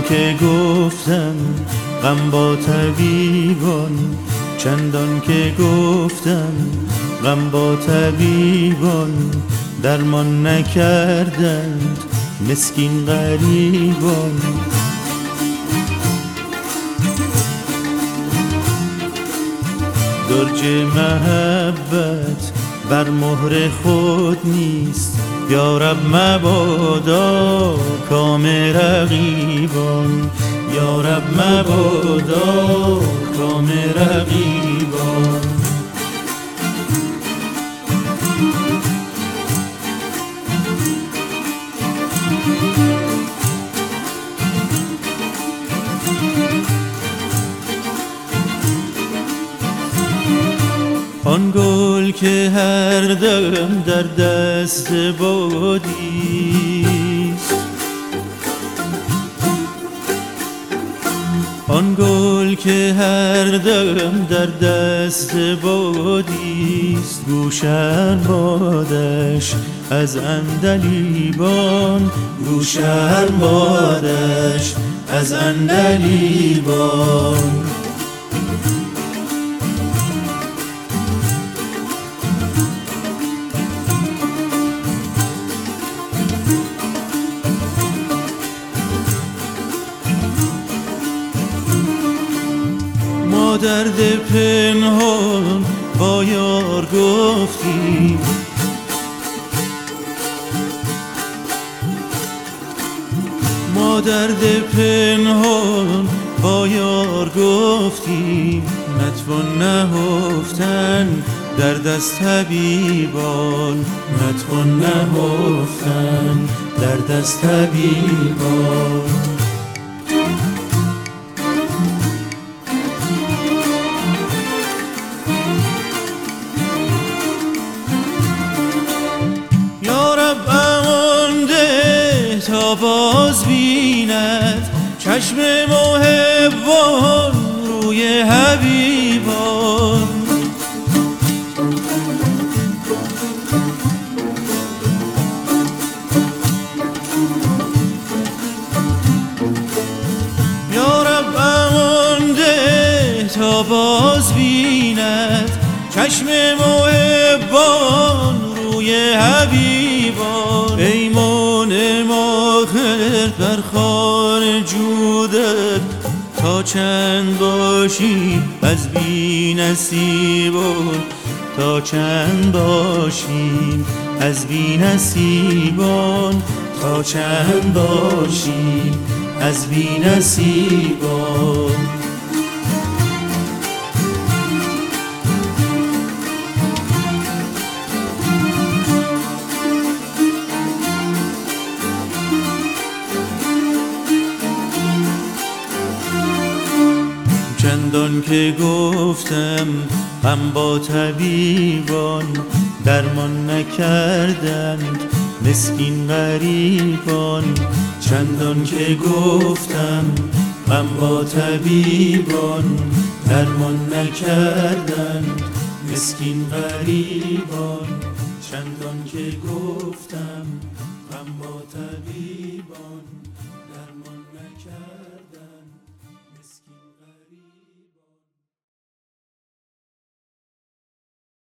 چندان که گفتم غم با طبیبان، چندان که گفتم غم با طبیبان، درمان نکردند مسکین غریبان. درج محبت بر مهر خود نیست، یا رب مبادا کام رقیبان، یا رب مبادا کام رقیبان. آن گل که هر دم در دست بادیست، آن گل که هر دم در دست بادیست، گوشن بادش از عندلیبان، گوشن بادش از عندلیبان. ما درد پنهان با یار گفتیم، ما درد پنهان با یار گفتیم، نتوان نهفتن در دست طبیبان، نتوان نهفتن در دست طبیبان. تا باز بیند چشم محبان روی حبیبان، یا رب امان ده تا باز بیند چشم محبان روی حبیبان. ای منعم آخر بر خوان جودت، تا چند باشی از بی نصیبان، تا چند باشیم از بی نصیبان، تا چند باشیم از بی نصیبان. چندان که گفتم غم با طبیبان، درمان نکردند مسکین غریبان. چندان که گفتم غم با طبیبان، درمان نکردند مسکین غریبان. چندان که گفتم غم با طبیبان.